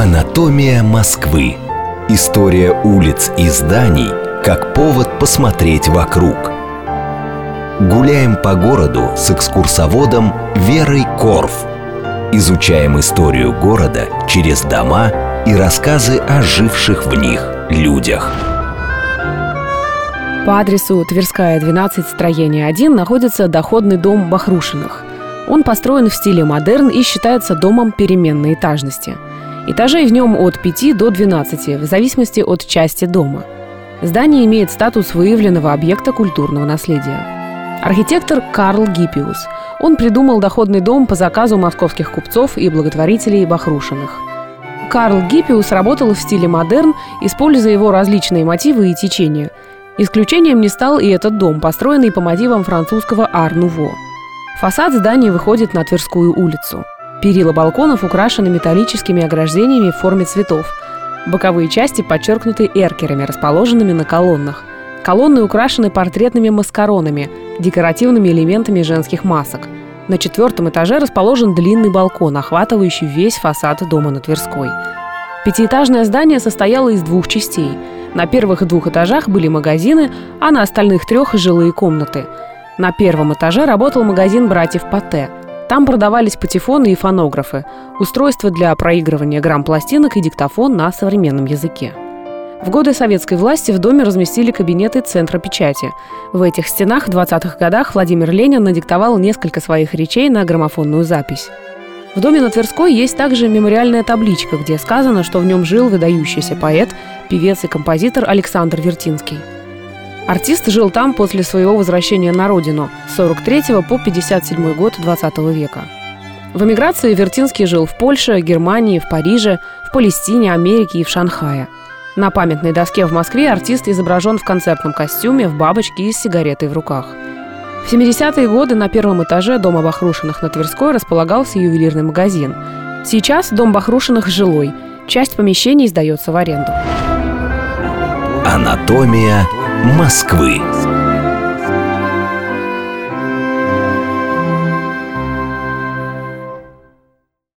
Анатомия Москвы. История улиц и зданий как повод посмотреть вокруг. Гуляем по городу с экскурсоводом Верой Корф. Изучаем историю города через дома и рассказы о живших в них людях. По адресу Тверская, 12, строение 1 находится доходный дом Бахрушиных. Он построен в стиле модерн и считается домом переменной этажности. Этажей в нем от 5 до 12, в зависимости от части дома. Здание имеет статус выявленного объекта культурного наследия. Архитектор Карл Гиппиус. Он придумал доходный дом по заказу московских купцов и благотворителей Бахрушиных. Карл Гиппиус работал в стиле модерн, используя его различные мотивы и течения. Исключением не стал и этот дом, построенный по мотивам французского ар-нуво. Фасад здания выходит на Тверскую улицу. Перила балконов украшены металлическими ограждениями в форме цветов. Боковые части подчеркнуты эркерами, расположенными на колоннах. Колонны украшены портретными маскаронами, декоративными элементами женских масок. На 4-м этаже расположен длинный балкон, охватывающий весь фасад дома на Тверской. Пятиэтажное здание состояло из 2 частей. На первых 2 этажах были магазины, а на остальных 3 – жилые комнаты. На 1-м этаже работал магазин братьев Патте. Там продавались патефоны и фонографы, устройства для проигрывания грамм-пластинок и диктофон на современном языке. В годы советской власти в доме разместили кабинеты Центра печати. В этих стенах в 20-х годах Владимир Ленин надиктовал несколько своих речей на граммофонную запись. В доме на Тверской есть также мемориальная табличка, где сказано, что в нем жил выдающийся поэт, певец и композитор Александр Вертинский. Артист жил там после своего возвращения на родину с 43 по 57 год 20 века. В эмиграции Вертинский жил в Польше, Германии, в Париже, в Палестине, Америке и в Шанхае. На памятной доске в Москве артист изображен в концертном костюме, в бабочке и с сигаретой в руках. В 70-е годы на 1-м этаже дома Бахрушиных на Тверской располагался ювелирный магазин. Сейчас дом Бахрушиных жилой. Часть помещений сдается в аренду. Анатомия Москвы.